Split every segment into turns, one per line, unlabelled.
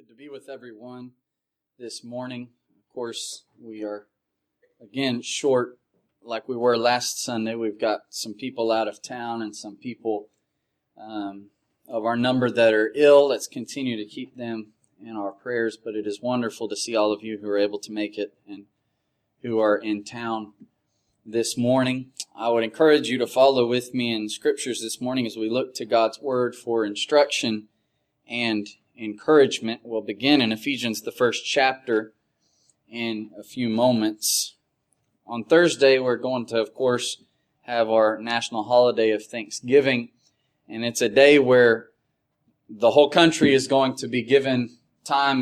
Good to be with everyone this morning. Of course, we are again short like we were last Sunday. We've got some people out of town and some people of our number that are ill. Let's continue to keep them in our prayers, but it is wonderful to see all of you who are able to make it and who are in town this morning. I would encourage you to follow with me in Scriptures this morning as we look to God's Word for instruction and encouragement. We'll begin in Ephesians, the first chapter, in a few moments. On Thursday, we're going to, of course, have our national holiday of Thanksgiving, and it's a day where the whole country is going to be given time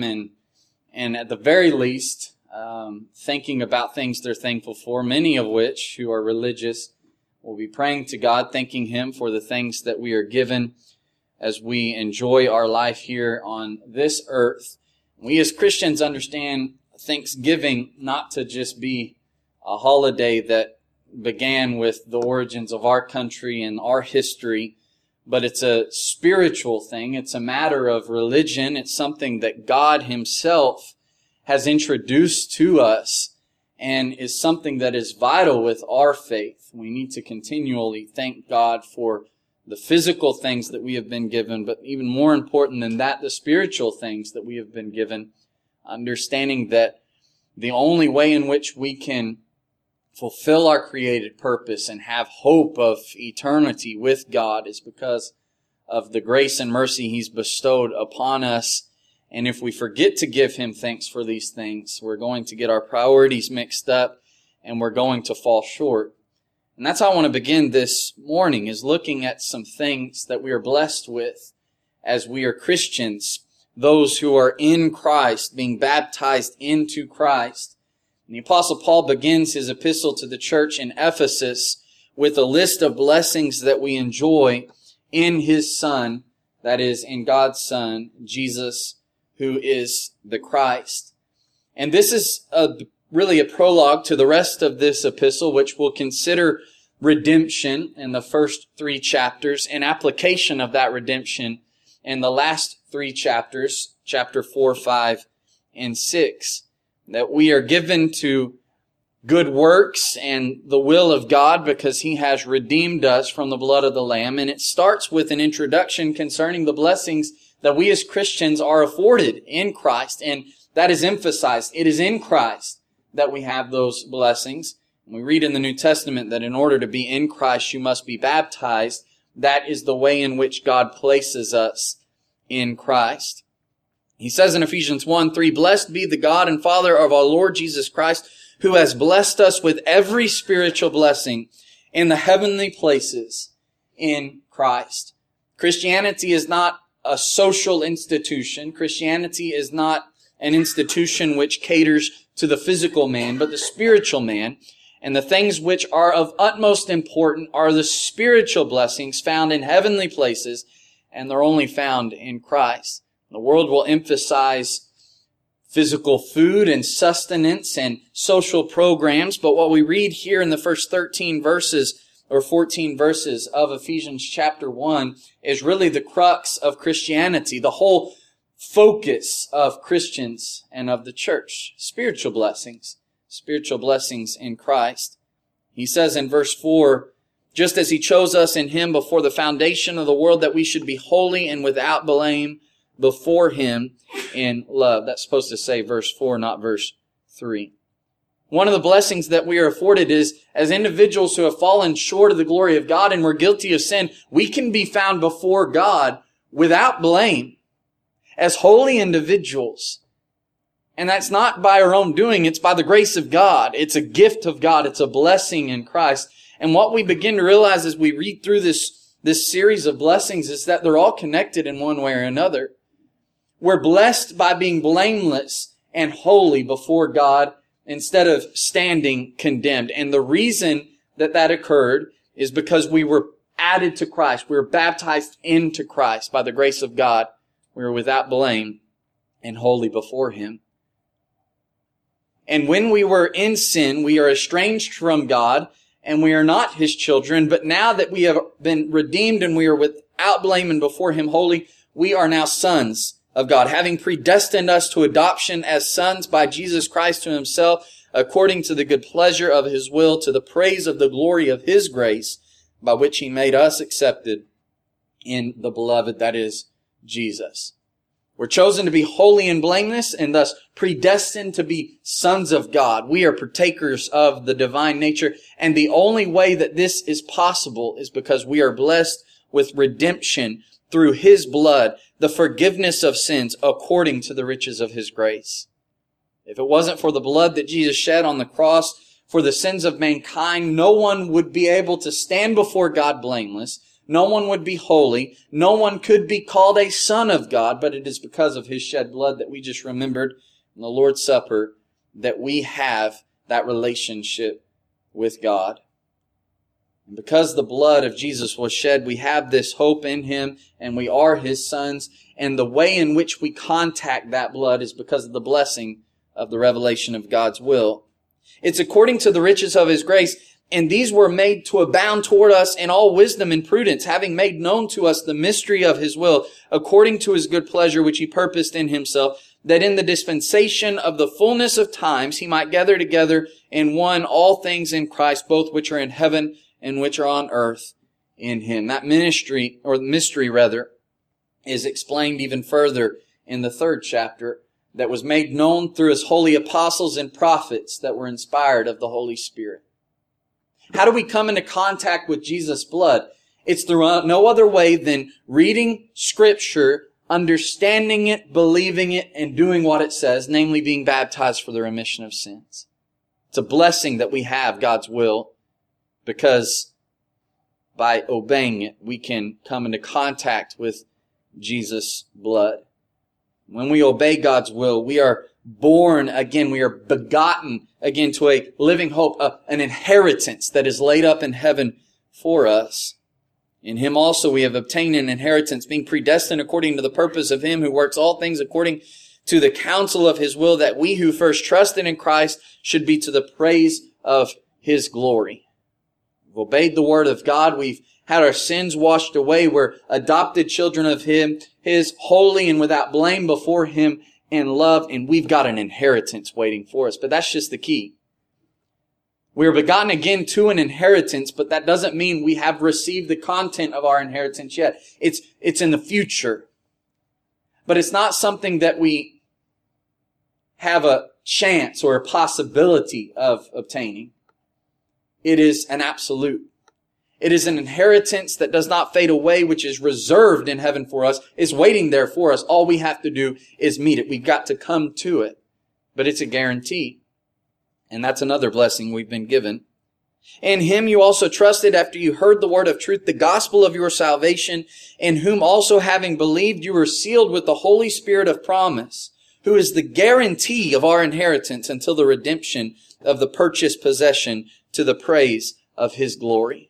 and at the very least, thinking about things they're thankful for, many of which, who are religious, will be praying to God, thanking Him for the things that we are given as we enjoy our life here on this earth. We as Christians understand Thanksgiving not to just be a holiday that began with the origins of our country and our history, but it's a spiritual thing. It's a matter of religion. It's something that God Himself has introduced to us and is something that is vital with our faith. We need to continually thank God for the physical things that we have been given, but even more important than that, the spiritual things that we have been given, understanding that the only way in which we can fulfill our created purpose and have hope of eternity with God is because of the grace and mercy He's bestowed upon us. And if we forget to give Him thanks for these things, we're going to get our priorities mixed up and we're going to fall short. And that's how I want to begin this morning, is looking at some things that we are blessed with as we are Christians, those who are in Christ, being baptized into Christ. And the Apostle Paul begins his epistle to the church in Ephesus with a list of blessings that we enjoy in His Son, that is, in God's Son, Jesus, who is the Christ. And this is really a prologue to the rest of this epistle, which will consider redemption in the first 3 chapters and application of that redemption in the last 3 chapters, chapter 4, 5, and 6. That we are given to good works and the will of God because He has redeemed us from the blood of the Lamb. And it starts with an introduction concerning the blessings that we as Christians are afforded in Christ. And that is emphasized. It is in Christ that we have those blessings. We read in the New Testament that in order to be in Christ, you must be baptized. That is the way in which God places us in Christ. He says in Ephesians 1:3, "Blessed be the God and Father of our Lord Jesus Christ, who has blessed us with every spiritual blessing in the heavenly places in Christ." Christianity is not a social institution. Christianity is not an institution which caters to the physical man, but the spiritual man. And the things which are of utmost importance are the spiritual blessings found in heavenly places, and they're only found in Christ. The world will emphasize physical food and sustenance and social programs, but what we read here in the first 13 verses or 14 verses of Ephesians chapter 1 is really the crux of Christianity, the whole focus of Christians and of the church. Spiritual blessings in Christ. He says in verse 4, "Just as He chose us in Him before the foundation of the world, that we should be holy and without blame before Him in love." That's supposed to say verse 4, not verse 3. One of the blessings that we are afforded is, as individuals who have fallen short of the glory of God and we're guilty of sin, we can be found before God without blame, as holy individuals. And that's not by our own doing, it's by the grace of God. It's a gift of God. It's a blessing in Christ. And what we begin to realize as we read through this series of blessings is that they're all connected in one way or another. We're blessed by being blameless and holy before God instead of standing condemned. And the reason that occurred is because we were added to Christ. We were baptized into Christ by the grace of God. We were without blame and holy before Him. And when we were in sin, we are estranged from God and we are not His children. But now that we have been redeemed and we are without blame and before Him holy, we are now sons of God, having predestined us to adoption as sons by Jesus Christ to himself, according to the good pleasure of his will, to the praise of the glory of his grace, by which he made us accepted in the beloved, that is, Jesus. We're chosen to be holy and blameless, and thus predestined to be sons of God. We are partakers of the divine nature, and the only way that this is possible is because we are blessed with redemption through his blood, the forgiveness of sins according to the riches of his grace. If it wasn't for the blood that Jesus shed on the cross for the sins of mankind, no one would be able to stand before God blameless. No one would be holy. No one could be called a son of God, but it is because of his shed blood that we just remembered in the Lord's Supper that we have that relationship with God. And because the blood of Jesus was shed, we have this hope in him, and we are his sons. And the way in which we contact that blood is because of the blessing of the revelation of God's will. It's according to the riches of his grace, and these were made to abound toward us in all wisdom and prudence, having made known to us the mystery of his will, according to his good pleasure which he purposed in himself, that in the dispensation of the fullness of times he might gather together in one all things in Christ, both which are in heaven and which are on earth in him. That mystery, is explained even further in the 3rd chapter, that was made known through his holy apostles and prophets that were inspired of the Holy Spirit. How do we come into contact with Jesus' blood? It's through no other way than reading Scripture, understanding it, believing it, and doing what it says, namely being baptized for the remission of sins. It's a blessing that we have God's will, because by obeying it, we can come into contact with Jesus' blood. When we obey God's will, we are born again. We are begotten again to a living hope, an inheritance that is laid up in heaven for us. In him also we have obtained an inheritance, being predestined according to the purpose of him who works all things according to the counsel of his will, that we who first trusted in Christ should be to the praise of his glory. We've obeyed the word of God. We've had our sins washed away. We're adopted children of him, his holy and without blame before him in love, and we've got an inheritance waiting for us. But that's just the key. We are begotten again to an inheritance, but that doesn't mean we have received the content of our inheritance yet. It's in the future. But it's not something that we have a chance or a possibility of obtaining. It is an absolute. It is an inheritance that does not fade away, which is reserved in heaven for us, is waiting there for us. All we have to do is meet it. We've got to come to it. But it's a guarantee. And that's another blessing we've been given. In him you also trusted after you heard the word of truth, the gospel of your salvation, in whom also having believed you were sealed with the Holy Spirit of promise, who is the guarantee of our inheritance until the redemption of the purchased possession to the praise of his glory.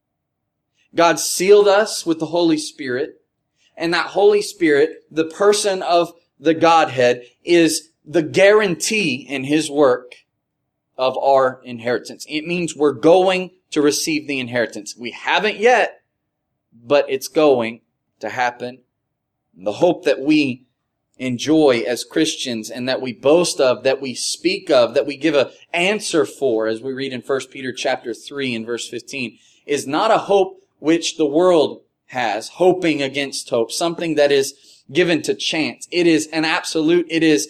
God sealed us with the Holy Spirit, and that Holy Spirit, the person of the Godhead, is the guarantee in his work of our inheritance. It means we're going to receive the inheritance. We haven't yet, but it's going to happen. The hope that we enjoy as Christians and that we boast of, that we speak of, that we give an answer for, as we read in 1 Peter chapter 3 and verse 15, is not a hope which the world has, hoping against hope, something that is given to chance. It is an absolute, it is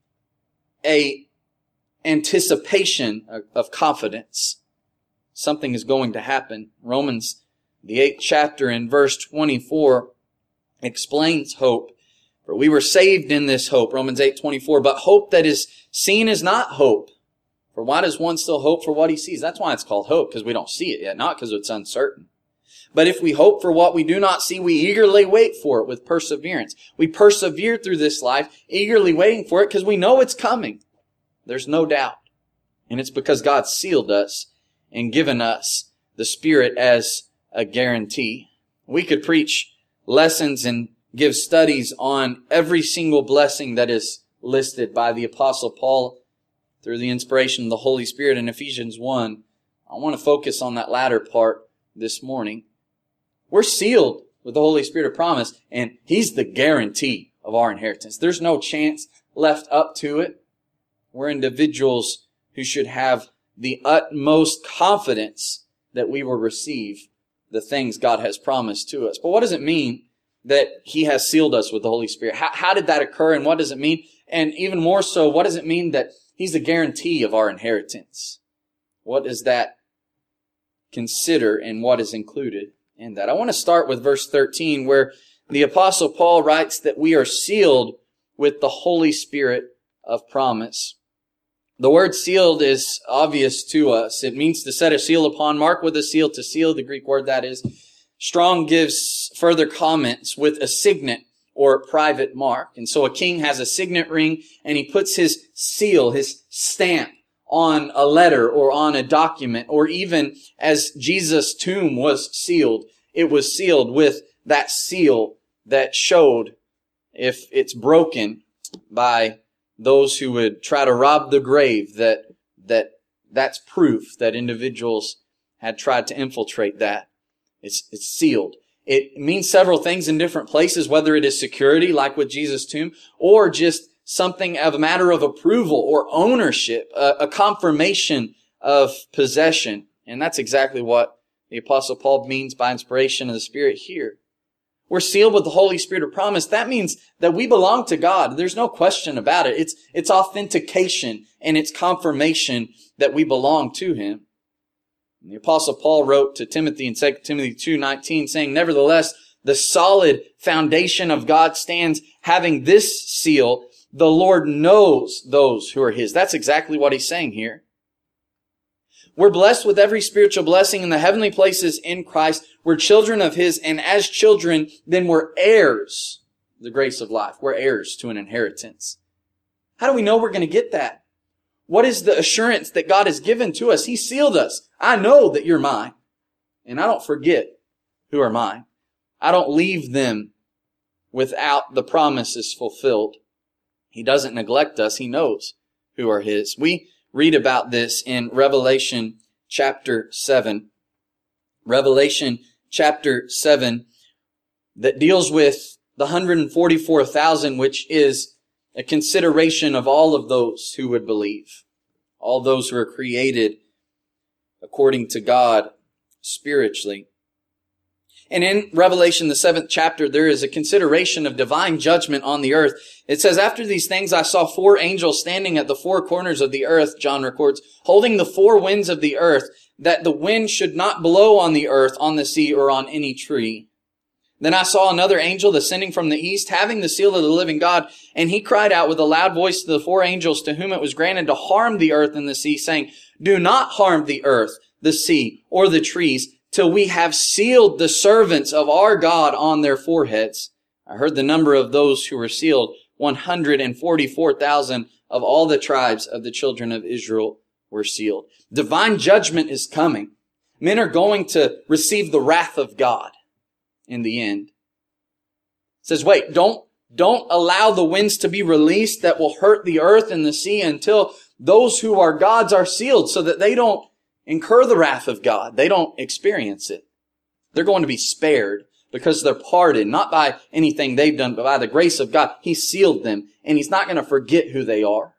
a anticipation of confidence. Something is going to happen. Romans, the 8th chapter in verse 24, explains hope. For we were saved in this hope, Romans 8:24, but hope that is seen is not hope. For why does one still hope for what he sees? That's why it's called hope, because we don't see it yet, not because it's uncertain. But if we hope for what we do not see, we eagerly wait for it with perseverance. We persevere through this life, eagerly waiting for it because we know it's coming. There's no doubt. And it's because God sealed us and given us the Spirit as a guarantee. We could preach lessons and give studies on every single blessing that is listed by the Apostle Paul through the inspiration of the Holy Spirit in Ephesians 1. I want to focus on that latter part this morning. We're sealed with the Holy Spirit of promise, and He's the guarantee of our inheritance. There's no chance left up to it. We're individuals who should have the utmost confidence that we will receive the things God has promised to us. But what does it mean that He has sealed us with the Holy Spirit? How did that occur, and what does it mean? And even more so, what does it mean that He's the guarantee of our inheritance? What does that consider, and what is included in that? I want to start with verse 13, where the Apostle Paul writes that we are sealed with the Holy Spirit of promise. The word sealed is obvious to us. It means to set a seal upon, mark with a seal, to seal, the Greek word that is. Strong gives further comments with a signet or private mark. And so a king has a signet ring, and he puts his seal, his stamp, on a letter or on a document, or even as Jesus' tomb was sealed, it was sealed with that seal that showed, if it's broken by those who would try to rob the grave, that's proof that individuals had tried to infiltrate that. It's sealed. It means several things in different places, whether it is security, like with Jesus' tomb, or just something of a matter of approval or ownership, a confirmation of possession. And that's exactly what the Apostle Paul means by inspiration of the Spirit here. We're sealed with the Holy Spirit of promise. That means that we belong to God. There's no question about it. It's authentication and it's confirmation that we belong to Him. And the Apostle Paul wrote to Timothy in 2 Timothy 2:19, saying, "Nevertheless, the solid foundation of God stands, having this seal, the Lord knows those who are His." That's exactly what he's saying here. We're blessed with every spiritual blessing in the heavenly places in Christ. We're children of His, and as children, then we're heirs of the grace of life. We're heirs to an inheritance. How do we know we're going to get that? What is the assurance that God has given to us? He sealed us. I know that you're mine, and I don't forget who are mine. I don't leave them without the promises fulfilled. He doesn't neglect us. He knows who are His. We read about this in Revelation chapter 7. Revelation chapter 7 that deals with the 144,000, which is a consideration of all of those who would believe. All those who are created according to God spiritually. And in Revelation, the 7th chapter, there is a consideration of divine judgment on the earth. It says, "After these things I saw 4 angels standing at the 4 corners of the earth," John records, "holding the 4 winds of the earth, that the wind should not blow on the earth, on the sea, or on any tree. Then I saw another angel descending from the east, having the seal of the living God, and he cried out with a loud voice to the 4 angels to whom it was granted to harm the earth and the sea, saying, 'Do not harm the earth, the sea, or the trees, till we have sealed the servants of our God on their foreheads.' I heard the number of those who were sealed, 144,000 of all the tribes of the children of Israel were sealed." Divine judgment is coming. Men are going to receive the wrath of God in the end. It says, wait, don't allow the winds to be released that will hurt the earth and the sea until those who are God's are sealed, so that they don't incur the wrath of God. They don't experience it. They're going to be spared because they're pardoned, not by anything they've done, but by the grace of God. He sealed them, and He's not going to forget who they are.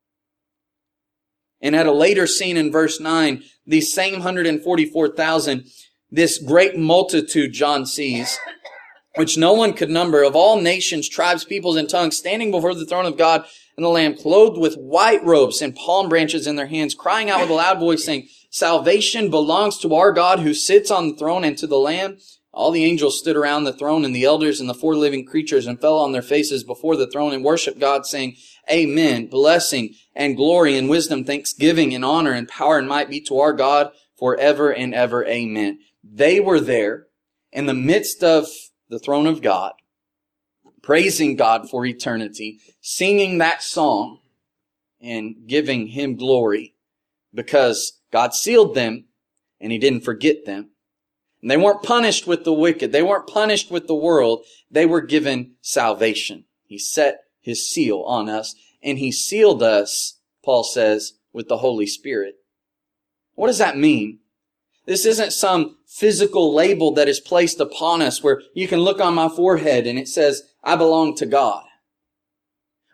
And at a later scene in verse 9, these same 144,000, this great multitude John sees, which no one could number, of all nations, tribes, peoples, and tongues, standing before the throne of God and the Lamb, clothed with white robes and palm branches in their hands, crying out with a loud voice, saying, "Salvation belongs to our God who sits on the throne and to the Lamb." All the angels stood around the throne, and the elders and the 4 living creatures, and fell on their faces before the throne and worshiped God, saying, "Amen. Blessing and glory and wisdom, thanksgiving and honor and power and might be to our God forever and ever. Amen." They were there in the midst of the throne of God, praising God for eternity, singing that song and giving Him glory, because God sealed them and He didn't forget them. And they weren't punished with the wicked. They weren't punished with the world. They were given salvation. He set His seal on us, and He sealed us, Paul says, with the Holy Spirit. What does that mean? This isn't some physical label that is placed upon us where you can look on my forehead and it says, "I belong to God."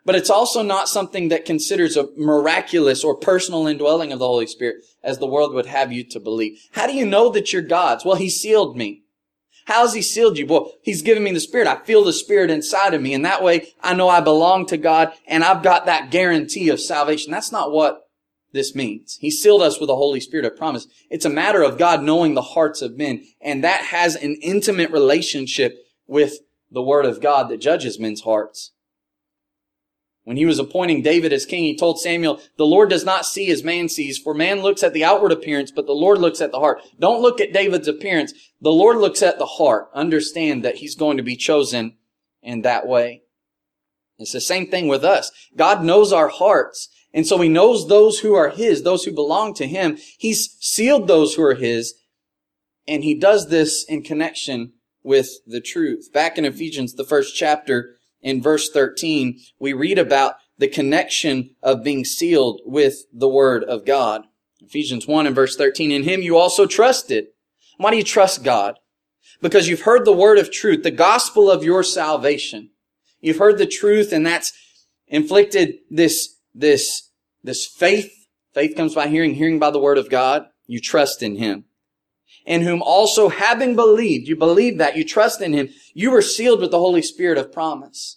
But it's also not something that considers a miraculous or personal indwelling of the Holy Spirit, as the world would have you to believe. How do you know that you're God's? Well, He sealed me. How has He sealed you? Well, He's given me the Spirit. I feel the Spirit inside of me. And that way, I know I belong to God, and I've got that guarantee of salvation. That's not what this means. He sealed us with the Holy Spirit of promise. It's a matter of God knowing the hearts of men, and that has an intimate relationship with the Word of God that judges men's hearts. When He was appointing David as king, He told Samuel, the Lord does not see as man sees, for man looks at the outward appearance, but the Lord looks at the heart. Don't look at David's appearance. The Lord looks at the heart. Understand that He's going to be chosen in that way. It's the same thing with us. God knows our hearts. And so He knows those who are His, those who belong to Him. He's sealed those who are His. And He does this in connection with the truth. Back in Ephesians, the first chapter, in verse 13, we read about the connection of being sealed with the Word of God. Ephesians 1 and verse 13, in Him you also trusted. Why do you trust God? Because you've heard the word of truth, the gospel of your salvation. You've heard the truth, and that's inflicted this faith. Faith comes by hearing, hearing by the word of God. You trust in Him. In whom also having believed, you believe that, you trust in Him, you were sealed with the Holy Spirit of promise.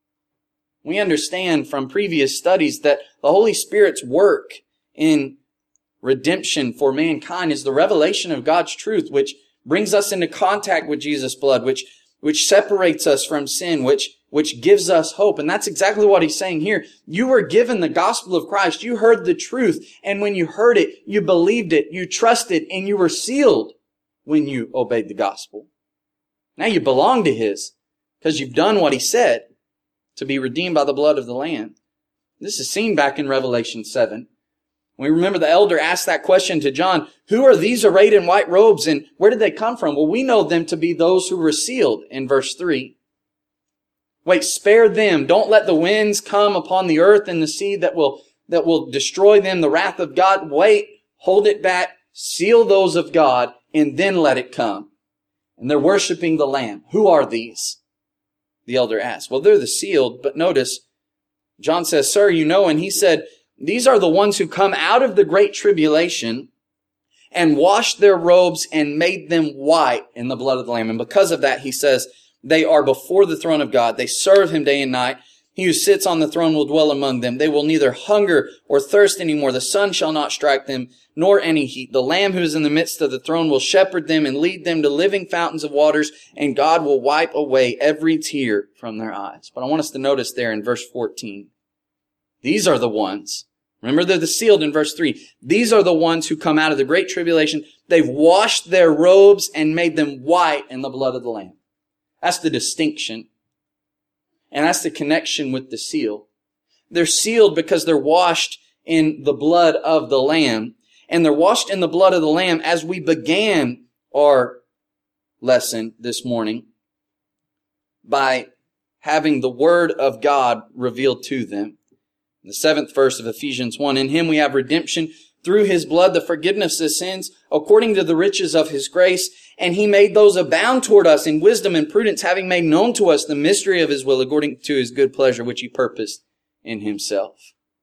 We understand from previous studies that the Holy Spirit's work in redemption for mankind is the revelation of God's truth, which brings us into contact with Jesus' blood, which separates us from sin, which gives us hope. And that's exactly what He's saying here. You were given the gospel of Christ. You heard the truth. And when you heard it, you believed it, you trusted, and you were sealed when you obeyed the gospel. Now you belong to His because you've done what He said, to be redeemed by the blood of the Lamb. This is seen back in Revelation 7. We remember the elder asked that question to John, who are these arrayed in white robes, and where did they come from? Well, we know them to be those who were sealed in verse 3. Wait, spare them. Don't let the winds come upon the earth and the sea that will destroy them, the wrath of God. Wait, hold it back, seal those of God, and then let it come. And they're worshiping the Lamb. Who are these? The elder asked. Well, they're the sealed, but notice, John says, sir, you know, and he said, these are the ones who come out of the great tribulation and washed their robes and made them white in the blood of the Lamb. And because of that, he says, they are before the throne of God. They serve Him day and night. He who sits on the throne will dwell among them. They will neither hunger or thirst anymore. The sun shall not strike them, nor any heat. The Lamb who is in the midst of the throne will shepherd them and lead them to living fountains of waters, and God will wipe away every tear from their eyes. But I want us to notice there in verse 14, these are the ones. Remember, they're the sealed in verse 3. These are the ones who come out of the great tribulation. They've washed their robes and made them white in the blood of the Lamb. That's the distinction. And that's the connection with the seal. They're sealed because they're washed in the blood of the Lamb. And they're washed in the blood of the Lamb as we began our lesson this morning by having the Word of God revealed to them. In the 7th verse of Ephesians 1, in Him we have redemption through His blood, the forgiveness of sins, according to the riches of His grace. And He made those abound toward us in wisdom and prudence, having made known to us the mystery of His will, according to His good pleasure, which He purposed in Himself.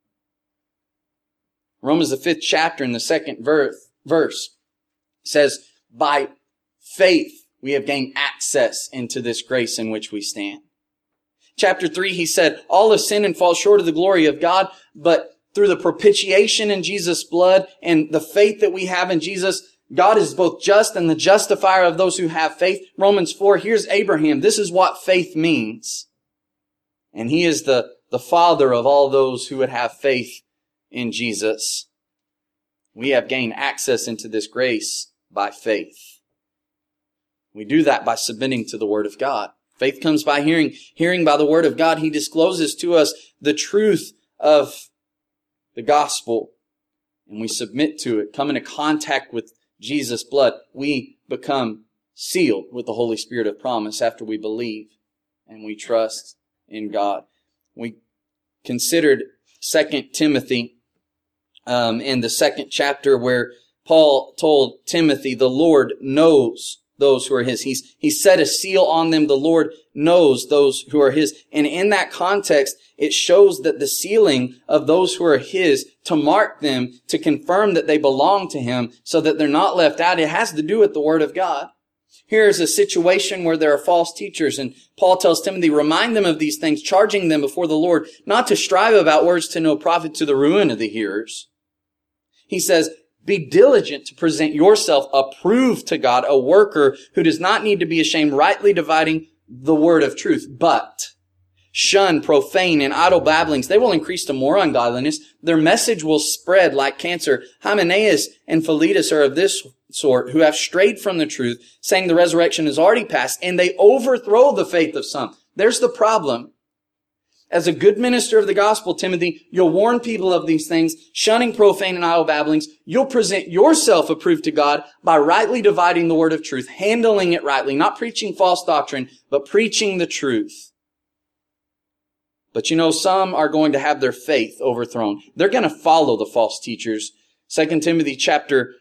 Romans, the 5th chapter, in the 2nd verse, says, by faith we have gained access into this grace in which we stand. Chapter 3, he said, all have sinned and fall short of the glory of God, but through the propitiation in Jesus' blood and the faith that we have in Jesus, God is both just and the justifier of those who have faith. Romans 4, here's Abraham. This is what faith means. And he is the father of all those who would have faith in Jesus. We have gained access into this grace by faith. We do that by submitting to the Word of God. Faith comes by hearing, hearing by the Word of God. He discloses to us the truth of the gospel, and we submit to it, come into contact with Jesus' blood. We become sealed with the Holy Spirit of promise after we believe and we trust in God. We considered 2 Timothy in the 2nd chapter where Paul told Timothy, the Lord knows those who are His. He's set a seal on them. The Lord knows those who are His. And in that context, it shows that the sealing of those who are His, to mark them, to confirm that they belong to Him so that they're not left out, it has to do with the Word of God. Here's a situation where there are false teachers, and Paul tells Timothy, remind them of these things, charging them before the Lord not to strive about words to no profit, to the ruin of the hearers. He says, be diligent to present yourself approved to God, a worker who does not need to be ashamed, rightly dividing the word of truth. But shun profane and idle babblings. They will increase to more ungodliness. Their message will spread like cancer. Hymenaeus and Philetus are of this sort, who have strayed from the truth, saying the resurrection is already past, and they overthrow the faith of some. There's the problem. As a good minister of the gospel, Timothy, you'll warn people of these things, shunning profane and idle babblings. You'll present yourself approved to God by rightly dividing the word of truth, handling it rightly, not preaching false doctrine, but preaching the truth. But you know, some are going to have their faith overthrown. They're going to follow the false teachers. 2 Timothy chapter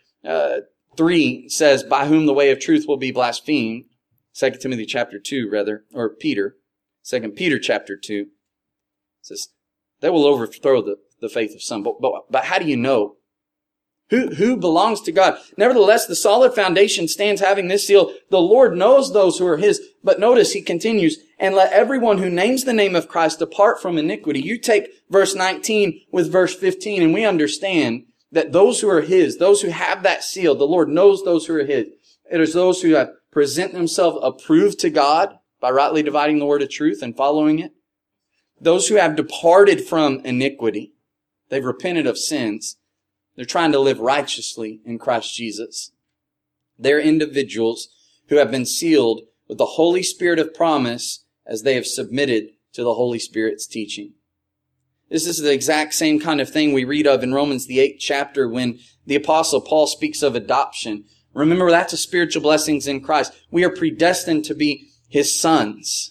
3 says, by whom the way of truth will be blasphemed. 2 Timothy chapter 2, rather, or Peter. 2 Peter chapter 2. Says, they will overthrow the faith of some. But how do you know? Who belongs to God? Nevertheless, the solid foundation stands having this seal. The Lord knows those who are His. But notice he continues, and let everyone who names the name of Christ depart from iniquity. You take verse 19 with verse 15, and we understand that those who are His, those who have that seal, the Lord knows those who are His. It is those who have present themselves approved to God by rightly dividing the word of truth and following it. Those who have departed from iniquity, they've repented of sins. They're trying to live righteously in Christ Jesus. They're individuals who have been sealed with the Holy Spirit of promise as they have submitted to the Holy Spirit's teaching. This is the exact same kind of thing we read of in Romans, the 8th chapter, when the Apostle Paul speaks of adoption. Remember, that's a spiritual blessings in Christ. We are predestined to be His sons.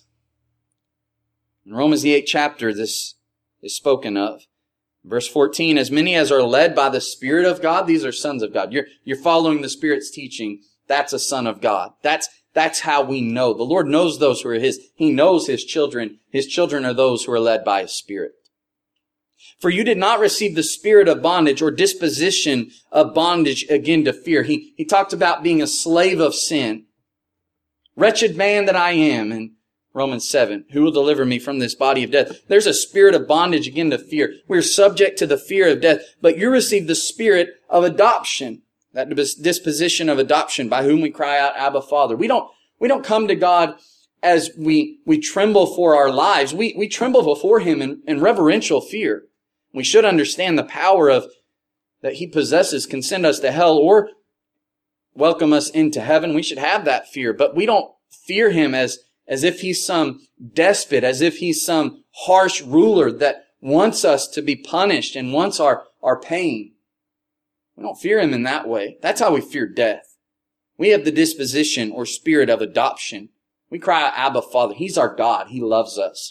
In Romans, the 8th chapter, this is spoken of. Verse 14, as many as are led by the Spirit of God, these are sons of God. You're following the Spirit's teaching. That's a son of God. That's how we know. The Lord knows those who are His. He knows His children. His children are those who are led by His Spirit. For you did not receive the spirit of bondage or disposition of bondage again to fear. He talked about being a slave of sin. Wretched man that I am. And Romans 7, who will deliver me from this body of death? There's a spirit of bondage again to fear. We're subject to the fear of death, but you received the spirit of adoption, that disposition of adoption by whom we cry out, Abba, Father. We don't come to God as we tremble for our lives. We tremble before Him in reverential fear. We should understand the power of that He possesses can send us to hell or welcome us into heaven. We should have that fear, but we don't fear Him as if He's some despot, as if He's some harsh ruler that wants us to be punished and wants our pain. We don't fear Him in that way. That's how we fear death. We have the disposition or spirit of adoption. We cry out, Abba, Father. He's our God. He loves us.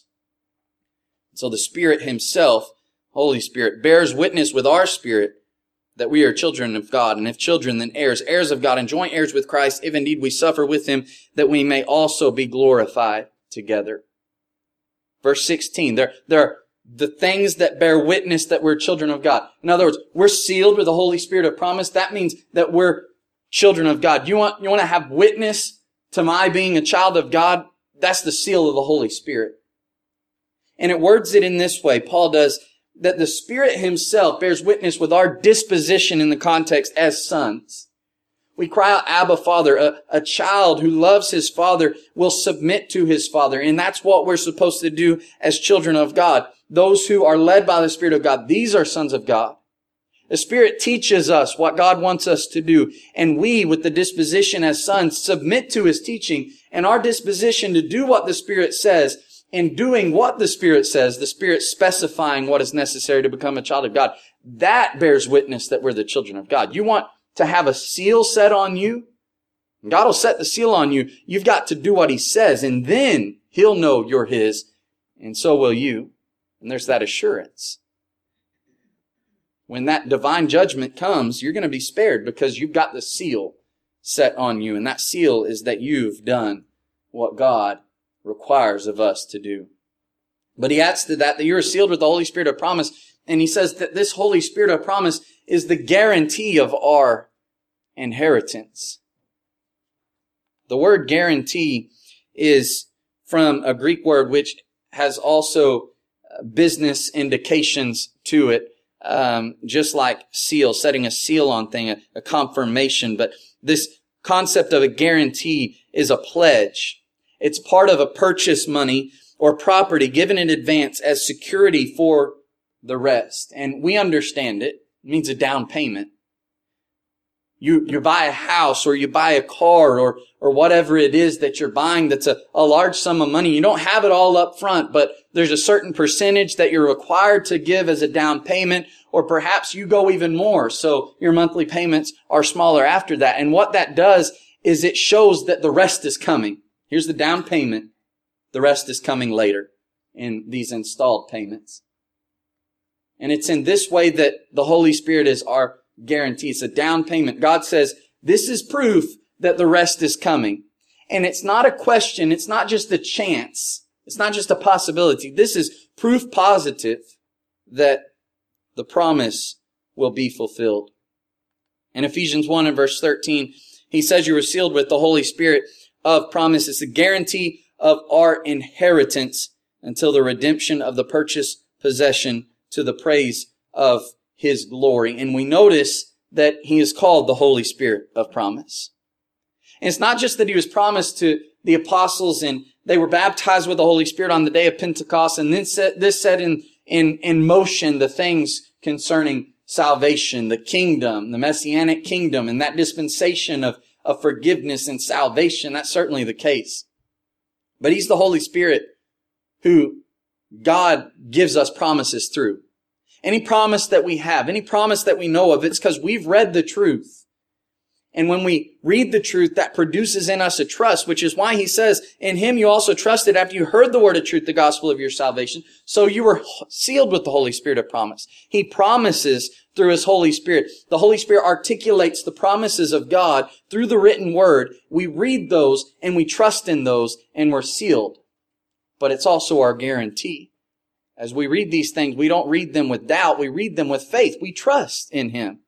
So the Spirit Himself, Holy Spirit, bears witness with our spirit that we are children of God, and if children, then heirs, heirs of God, and joint heirs with Christ, if indeed we suffer with Him, that we may also be glorified together. Verse 16, there are the things that bear witness that we're children of God. In other words, we're sealed with the Holy Spirit of promise. That means that we're children of God. You want to have witness to my being a child of God? That's the seal of the Holy Spirit. And it words it in this way, Paul does, that the Spirit Himself bears witness with our disposition in the context as sons. We cry out, Abba, Father. A child who loves his father will submit to his father. And that's what we're supposed to do as children of God. Those who are led by the Spirit of God, these are sons of God. The Spirit teaches us what God wants us to do. And we, with the disposition as sons, submit to His teaching. And our disposition to do what the Spirit says, in doing what the Spirit says, the Spirit specifying what is necessary to become a child of God, that bears witness that we're the children of God. You want to have a seal set on you? God will set the seal on you. You've got to do what He says, and then He'll know you're His, and so will you. And there's that assurance. When that divine judgment comes, you're going to be spared because you've got the seal set on you. And that seal is that you've done what God requires of us to do. But he adds to that you're sealed with the Holy Spirit of promise. And he says that this Holy Spirit of promise is the guarantee of our inheritance. The word guarantee is from a Greek word which has also business indications to it, just like seal, setting a seal on thing, a confirmation. But this concept of a guarantee is a pledge. It's part of a purchase money or property given in advance as security for the rest. And we understand it. It means a down payment. You buy a house or you buy a car or whatever it is that you're buying that's a large sum of money. You don't have it all up front, but there's a certain percentage that you're required to give as a down payment, or perhaps you go even more. So your monthly payments are smaller after that. And what that does is it shows that the rest is coming. Here's the down payment. The rest is coming later in these installed payments. And it's in this way that the Holy Spirit is our guarantee. It's a down payment. God says, this is proof that the rest is coming. And it's not a question. It's not just a chance. It's not just a possibility. This is proof positive that the promise will be fulfilled. In Ephesians 1 and verse 13, he says you were sealed with the Holy Spirit of promise. It's the guarantee of our inheritance until the redemption of the purchased possession to the praise of His glory. And we notice that He is called the Holy Spirit of promise. And it's not just that He was promised to the apostles and they were baptized with the Holy Spirit on the day of Pentecost, and then this set in motion the things concerning salvation, the kingdom, the Messianic kingdom, and that dispensation of forgiveness and salvation. That's certainly the case. But He's the Holy Spirit who God gives us promises through. Any promise that we have, any promise that we know of, it's because we've read the truth. And when we read the truth, that produces in us a trust, which is why He says, in Him you also trusted after you heard the word of truth, the gospel of your salvation. So you were sealed with the Holy Spirit of promise. He promises through His Holy Spirit. The Holy Spirit articulates the promises of God through the written word. We read those and we trust in those and we're sealed. But it's also our guarantee. As we read these things, we don't read them with doubt. We read them with faith. We trust in Him.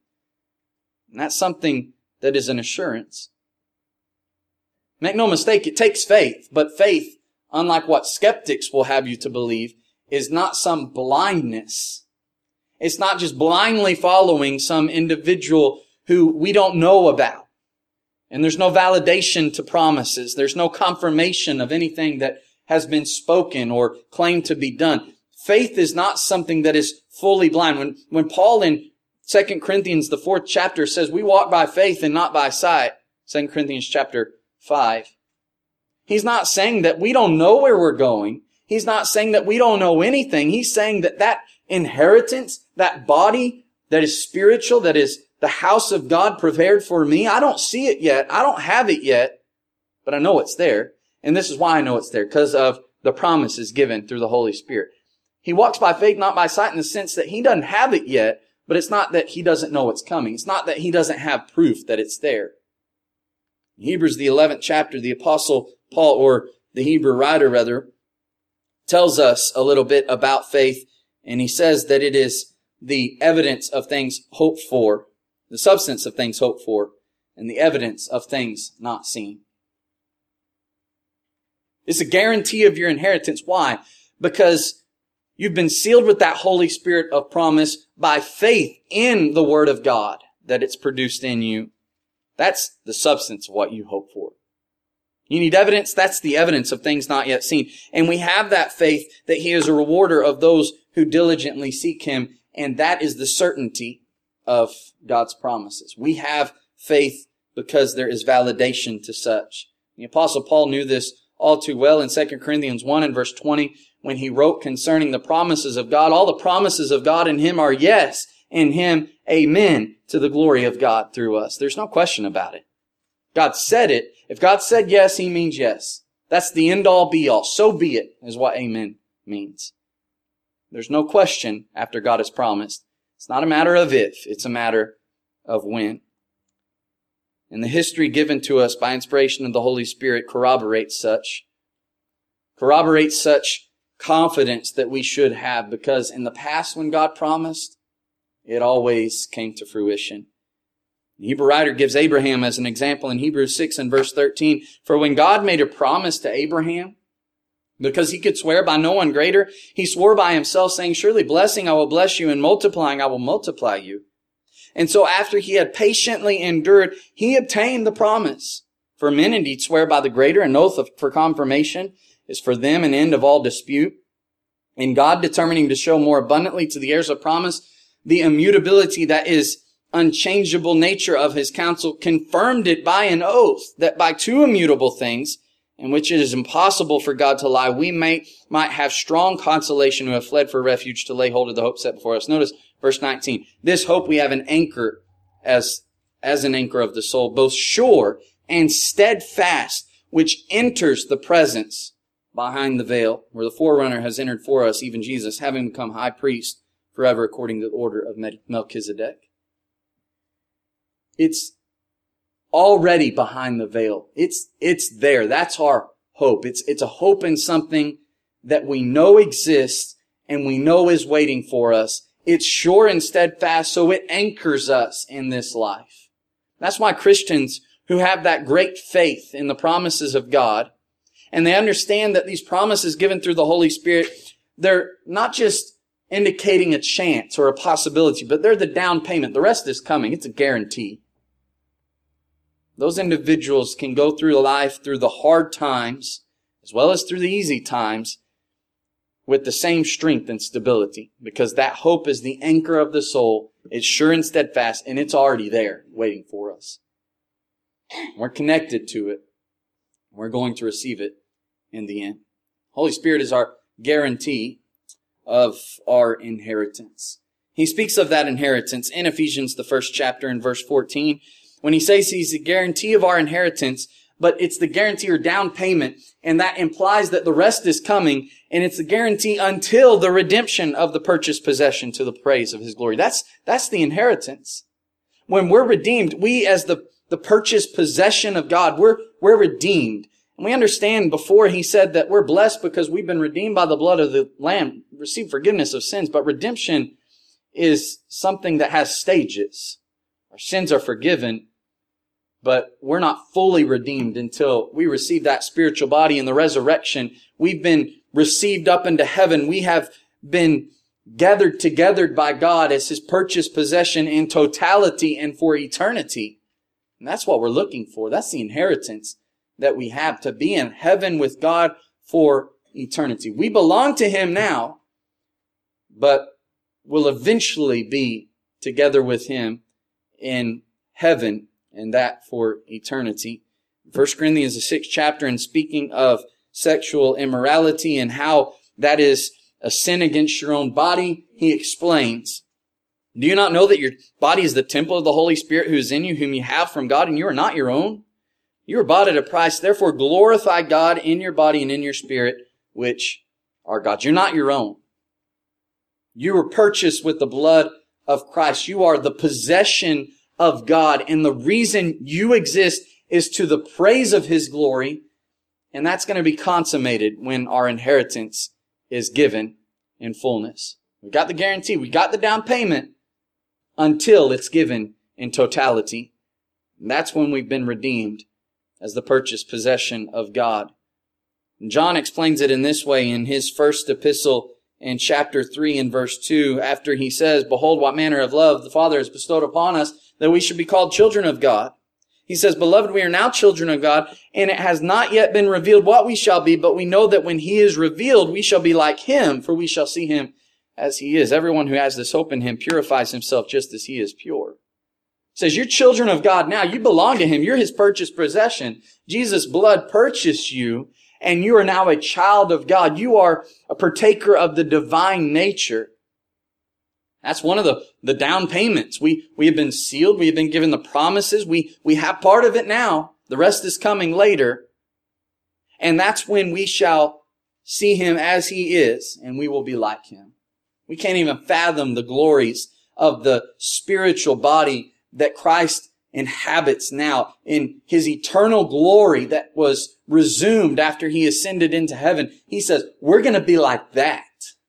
And that's something that is an assurance. Make no mistake, it takes faith. But faith, unlike what skeptics will have you to believe, is not some blindness. It's not just blindly following some individual who we don't know about. And there's no validation to promises. There's no confirmation of anything that has been spoken or claimed to be done. Faith is not something that is fully blind. When Paul in 2 Corinthians, the 4th chapter, says we walk by faith and not by sight, 2 Corinthians chapter 5, he's not saying that we don't know where we're going. He's not saying that we don't know anything. He's saying that inheritance, that body that is spiritual, that is the house of God prepared for me, I don't see it yet. I don't have it yet, but I know it's there. And this is why I know it's there, because of the promises given through the Holy Spirit. He walks by faith, not by sight, in the sense that he doesn't have it yet, but it's not that he doesn't know it's coming. It's not that he doesn't have proof that it's there. In Hebrews, the 11th chapter, the Apostle Paul, or the Hebrew writer rather, tells us a little bit about faith, and he says that it is the evidence of things hoped for, the substance of things hoped for, and the evidence of things not seen. It's a guarantee of your inheritance. Why? Because you've been sealed with that Holy Spirit of promise by faith in the Word of God that it's produced in you. That's the substance of what you hope for. You need evidence? That's the evidence of things not yet seen. And we have that faith that He is a rewarder of those who diligently seek Him. And that is the certainty of God's promises. We have faith because there is validation to such. The Apostle Paul knew this all too well in 2 Corinthians 1 and verse 20, when he wrote concerning the promises of God. All the promises of God in Him are yes, in Him amen, to the glory of God through us. There's no question about it. God said it. If God said yes, He means yes. That's the end-all be-all. So be it, is what amen means. There's no question after God has promised. It's not a matter of if, it's a matter of when. And the history given to us by inspiration of the Holy Spirit corroborates such confidence that we should have, because in the past when God promised, it always came to fruition. The Hebrew writer gives Abraham as an example in Hebrews 6 and verse 13. For when God made a promise to Abraham, because he could swear by no one greater, he swore by himself, saying, surely blessing I will bless you, and multiplying I will multiply you. And so after he had patiently endured, he obtained the promise. For men indeed swear by the greater, an oath for confirmation is for them an end of all dispute. And God, determining to show more abundantly to the heirs of promise the immutability, that is, unchangeable nature of his counsel, confirmed it by an oath, that by two immutable things, in which it is impossible for God to lie, we might have strong consolation who have fled for refuge to lay hold of the hope set before us. Notice verse 19. This hope we have an anchor as an anchor of the soul, both sure and steadfast, which enters the presence behind the veil, where the forerunner has entered for us, even Jesus, having become high priest forever according to the order of Melchizedek. It's already behind the veil. It's there. That's our hope. It's a hope in something that we know exists and we know is waiting for us. It's sure and steadfast, so it anchors us in this life. That's why Christians who have that great faith in the promises of God, and they understand that these promises given through the Holy Spirit, they're not just indicating a chance or a possibility, but they're the down payment. The rest is coming. It's a guarantee. Those individuals can go through life through the hard times as well as through the easy times with the same strength and stability, because that hope is the anchor of the soul. It's sure and steadfast, and it's already there waiting for us. We're connected to it. We're going to receive it in the end. Holy Spirit is our guarantee of our inheritance. He speaks of that inheritance in Ephesians, the 1st chapter, in verse 14, when he says he's the guarantee of our inheritance, but it's the guarantee or down payment, and that implies that the rest is coming, and it's the guarantee until the redemption of the purchased possession to the praise of his glory. That's the inheritance. When we're redeemed, we as the purchased possession of God, we're redeemed. And we understand before he said that we're blessed because we've been redeemed by the blood of the Lamb, receive forgiveness of sins. But redemption is something that has stages. Our sins are forgiven, but we're not fully redeemed until we receive that spiritual body in the resurrection. We've been received up into heaven. We have been gathered together by God as his purchased possession in totality and for eternity. And that's what we're looking for. That's the inheritance that we have, to be in heaven with God for eternity. We belong to him now, but will eventually be together with him in heaven, and that for eternity. 1 Corinthians, the 6th chapter, and speaking of sexual immorality and how that is a sin against your own body, he explains, do you not know that your body is the temple of the Holy Spirit who is in you, whom you have from God, and you are not your own? You are bought at a price. Therefore glorify God in your body and in your spirit, which are God's. You're not your own. You were purchased with the blood of Christ. You are the possession of God. And the reason you exist is to the praise of his glory. And that's going to be consummated when our inheritance is given in fullness. We got the guarantee. We got the down payment until it's given in totality. And that's when we've been redeemed as the purchased possession of God. And John explains it in this way in his first epistle in chapter 3 and verse 2, after he says, behold, what manner of love the Father has bestowed upon us, that we should be called children of God. He says, beloved, we are now children of God, and it has not yet been revealed what we shall be, but we know that when he is revealed, we shall be like him, for we shall see him as he is. Everyone who has this hope in him purifies himself just as he is pure. It says, you're children of God now. You belong to him. You're his purchased possession. Jesus' blood purchased you, and you are now a child of God. You are a partaker of the divine nature. That's one of the down payments. We have been sealed. We have been given the promises. We have part of it now. The rest is coming later. And that's when we shall see him as he is, and we will be like him. We can't even fathom the glories of the spiritual body that Christ inhabits now in His eternal glory that was resumed after He ascended into heaven. He says, we're going to be like that.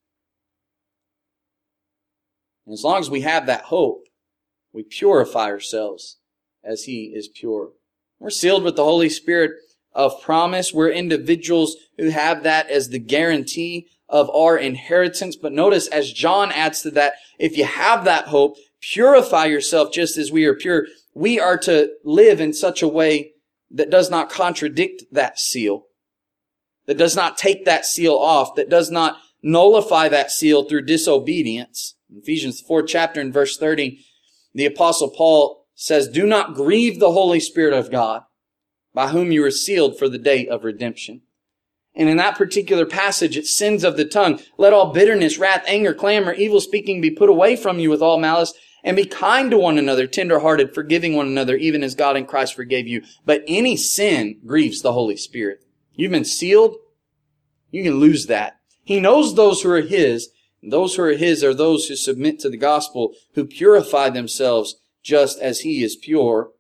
And as long as we have that hope, we purify ourselves as He is pure. We're sealed with the Holy Spirit of promise. We're individuals who have that as the guarantee of our inheritance. But notice, as John adds to that, if you have that hope, purify yourself just as we are pure. We are to live in such a way that does not contradict that seal, that does not take that seal off, that does not nullify that seal through disobedience. In Ephesians 4th chapter and verse 30, the Apostle Paul says, do not grieve the Holy Spirit of God, by whom you were sealed for the day of redemption. And in that particular passage, it's sins of the tongue. Let all bitterness, wrath, anger, clamor, evil speaking be put away from you with all malice, and be kind to one another, tender-hearted, forgiving one another, even as God in Christ forgave you. But any sin grieves the Holy Spirit. You've been sealed, you can lose that. He knows those who are His, and those who are His are those who submit to the gospel, who purify themselves just as He is pure.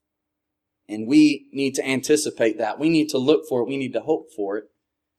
And we need to anticipate that. We need to look for it. We need to hope for it.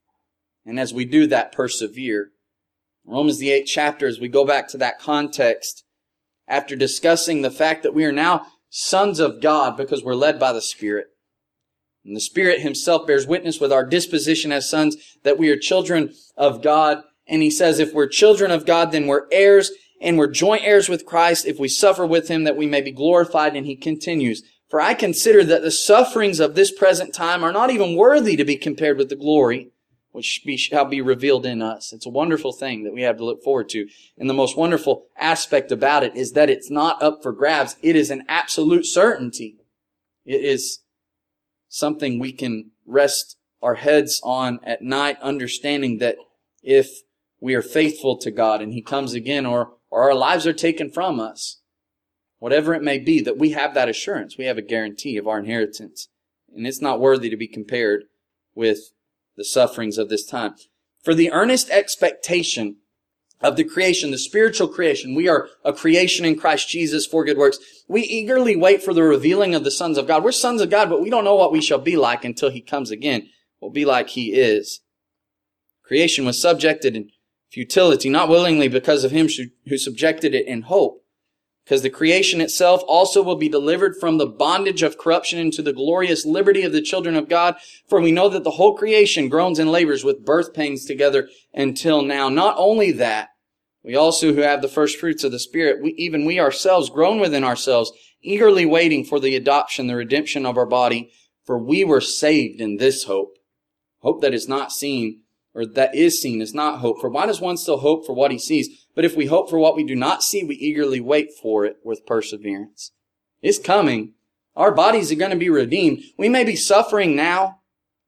And as we do that, persevere. Romans the 8th chapter, as we go back to that context, after discussing the fact that we are now sons of God because we're led by the Spirit. And the Spirit Himself bears witness with our disposition as sons that we are children of God. And He says, if we're children of God, then we're heirs, and we're joint heirs with Christ if we suffer with Him, that we may be glorified. And He continues, for I consider that the sufferings of this present time are not even worthy to be compared with the glory which shall be revealed in us. It's a wonderful thing that we have to look forward to. And the most wonderful aspect about it is that it's not up for grabs. It is an absolute certainty. It is something we can rest our heads on at night, understanding that if we are faithful to God and He comes again, or our lives are taken from us, whatever it may be, that we have that assurance. We have a guarantee of our inheritance. And it's not worthy to be compared with the sufferings of this time. For the earnest expectation of the creation, the spiritual creation, we are a creation in Christ Jesus for good works. We eagerly wait for the revealing of the sons of God. We're sons of God, but we don't know what we shall be like until He comes again. We'll be like He is. Creation was subjected in futility, not willingly, because of Him who subjected it in hope. Because the creation itself also will be delivered from the bondage of corruption into the glorious liberty of the children of God. For we know that the whole creation groans and labors with birth pains together until now. Not only that, we also who have the first fruits of the Spirit, we ourselves groan within ourselves, eagerly waiting for the adoption, the redemption of our body. For we were saved in this hope. Hope that is not seen, or that is seen, is not hope. For why does one still hope for what he sees? But if we hope for what we do not see, we eagerly wait for it with perseverance. It's coming. Our bodies are going to be redeemed. We may be suffering now.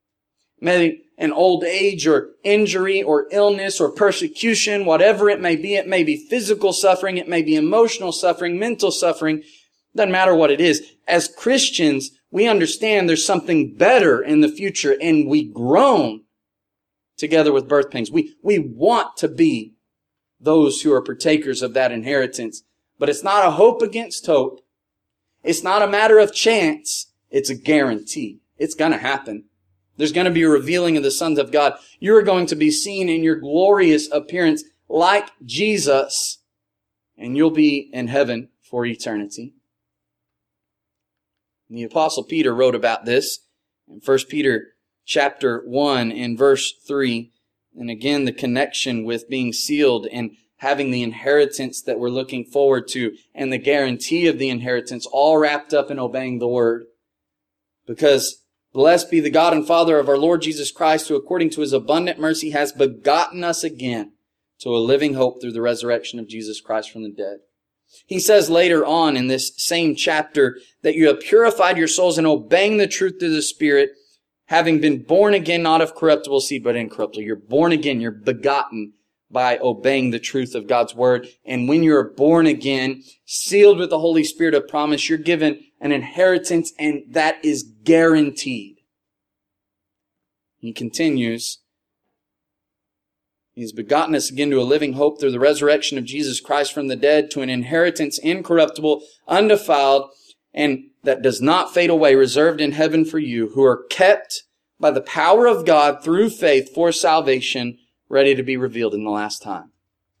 Maybe an old age or injury or illness or persecution, whatever it may be. It may be physical suffering. It may be emotional suffering, mental suffering. Doesn't matter what it is. As Christians, we understand there's something better in the future, and we groan together with birth pains. We want to be those who are partakers of that inheritance. But it's not a hope against hope. It's not a matter of chance. It's a guarantee. It's going to happen. There's going to be a revealing of the sons of God. You're going to be seen in your glorious appearance like Jesus, and you'll be in heaven for eternity. And the Apostle Peter wrote about this in 1 Peter chapter 1 in verse 3. And again, the connection with being sealed and having the inheritance that we're looking forward to and the guarantee of the inheritance all wrapped up in obeying the Word. Because blessed be the God and Father of our Lord Jesus Christ, who according to His abundant mercy has begotten us again to a living hope through the resurrection of Jesus Christ from the dead. He says later on in this same chapter that you have purified your souls in obeying the truth through the Spirit, having been born again, not of corruptible seed, but incorruptible. You're born again. You're begotten by obeying the truth of God's Word. And when you're born again, sealed with the Holy Spirit of promise, you're given an inheritance, and that is guaranteed. He continues, He has begotten us again to a living hope through the resurrection of Jesus Christ from the dead, to an inheritance incorruptible, undefiled, and that does not fade away, reserved in heaven for you, who are kept by the power of God through faith for salvation, ready to be revealed in the last time.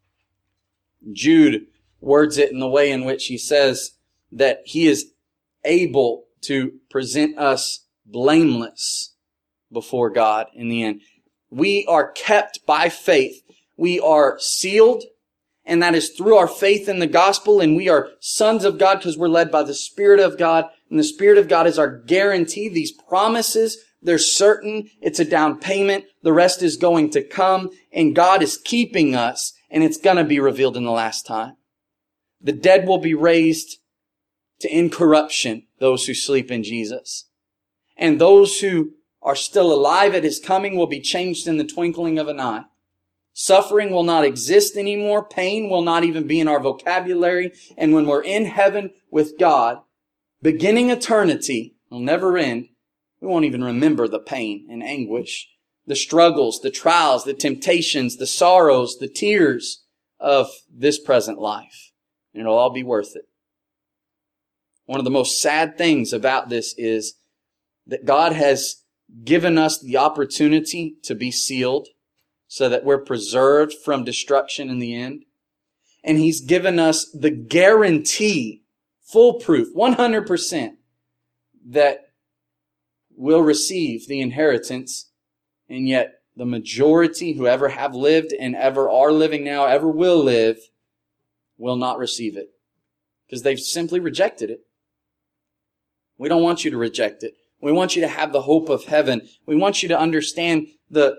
Jude words it in the way in which he says that he is able to present us blameless before God in the end. We are kept by faith. We are sealed, and that is through our faith in the gospel, and we are sons of God because we're led by the Spirit of God, and the Spirit of God is our guarantee. These promises, they're certain. It's a down payment. The rest is going to come, and God is keeping us, and it's going to be revealed in the last time. The dead will be raised to incorruption, those who sleep in Jesus. And those who are still alive at His coming will be changed in the twinkling of an eye. Suffering will not exist anymore. Pain will not even be in our vocabulary. And when we're in heaven with God, beginning eternity, will never end, we won't even remember the pain and anguish, the struggles, the trials, the temptations, the sorrows, the tears of this present life. And it'll all be worth it. One of the most sad things about this is that God has given us the opportunity to be sealed so that we're preserved from destruction in the end. And He's given us the guarantee, foolproof, 100%, that we'll receive the inheritance. And yet the majority who ever have lived and ever are living now, ever will live, will not receive it because they've simply rejected it. We don't want you to reject it. We want you to have the hope of heaven. We want you to understand the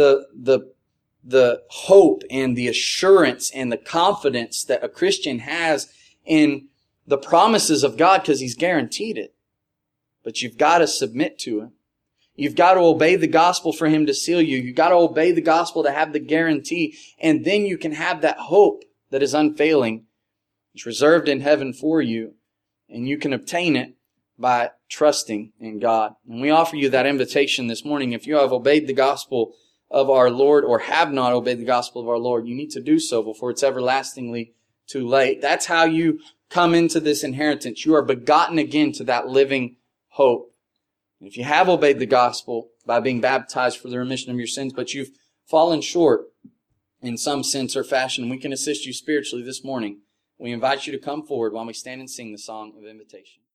hope and the assurance and the confidence that a Christian has in the promises of God because He's guaranteed it. But you've got to submit to Him. You've got to obey the gospel for Him to seal you. You've got to obey the gospel to have the guarantee. And then you can have that hope that is unfailing. It's reserved in heaven for you. And you can obtain it by trusting in God. And we offer you that invitation this morning. If you have obeyed the gospel of our Lord or have not obeyed the gospel of our Lord, you need to do so before it's everlastingly too late. That's how you come into this inheritance. You are begotten again to that living hope. And if you have obeyed the gospel by being baptized for the remission of your sins, but you've fallen short in some sense or fashion, we can assist you spiritually this morning. We invite you to come forward while we stand and sing the song of invitation.